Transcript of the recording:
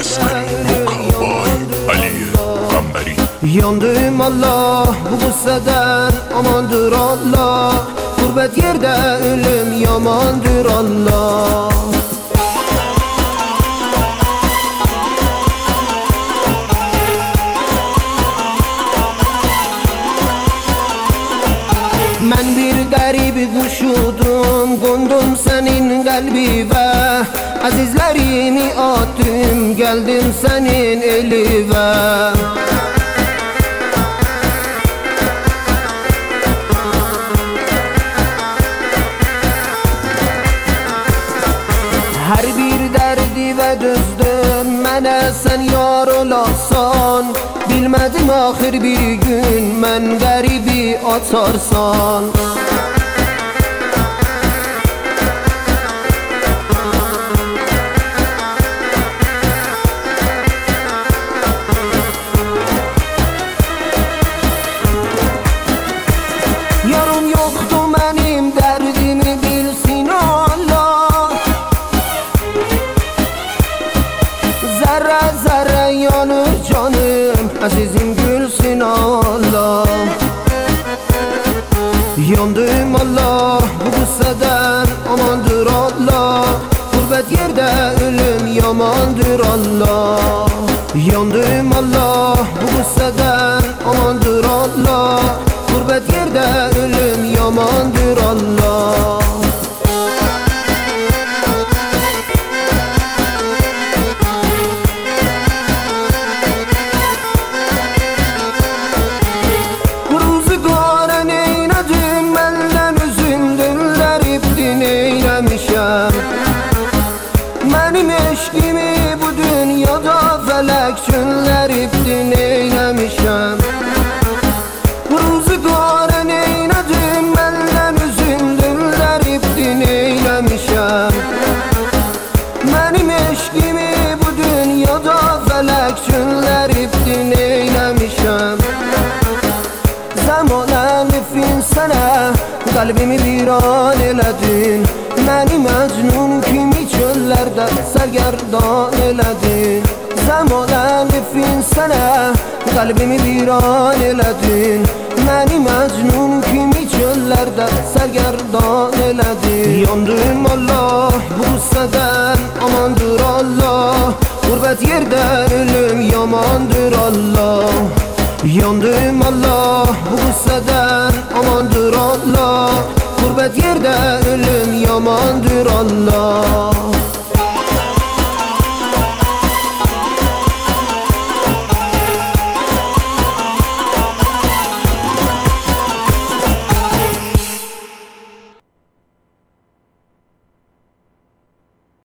Yandım Allah bu gusseden, amandır Allah. Gurbet yerde ölüm yamandır Allah. Ben bir garip kuşudum, kondum senin kalbine. Azizlerimi attım, geldim senin eline. Her bir derdi ve düzdüm, mene sen yar olasan. Bilmedim ahir bir gün, men garibi atarsan. Yarım yoktu benim, derdimi bilsin Allah. Zerre zerre yanır canım, azizim gülsün Allah. Yandım Allah bu gusseden, amandır Allah. Gurbet yerde ölüm yamandır Allah. Yandım Allah bu gusseden, amandır Allah. Gurbet yerde ölüm yamandır Allah. Ruzgara neyledim, benden üzüldüm, gariptin eylemişem. Benim eşkimi bu dünyada felek çölleriptin eylemişem. Ruzgara neyledim, benden üzüldüm, gariptin eylemişem. Benim eşkimi bu dünyada felek çölleriptin eylemişem. Zamanen nefin sana, kalbimi viran eledin. Beni mecnun kimi çöllerde sergerdan eledin. Zamanen nefin sana, kalbimi viran eledin. Beni mecnun kimi çöllerde sergerdan eledin. Yandım Allah bu gusseden, amandır Allah. Gurbet yerde ölüm yamandır Allah. Yandım Allah bu gusseden, amandır Allah. Gurbet yerde ölüm yamandır Allah.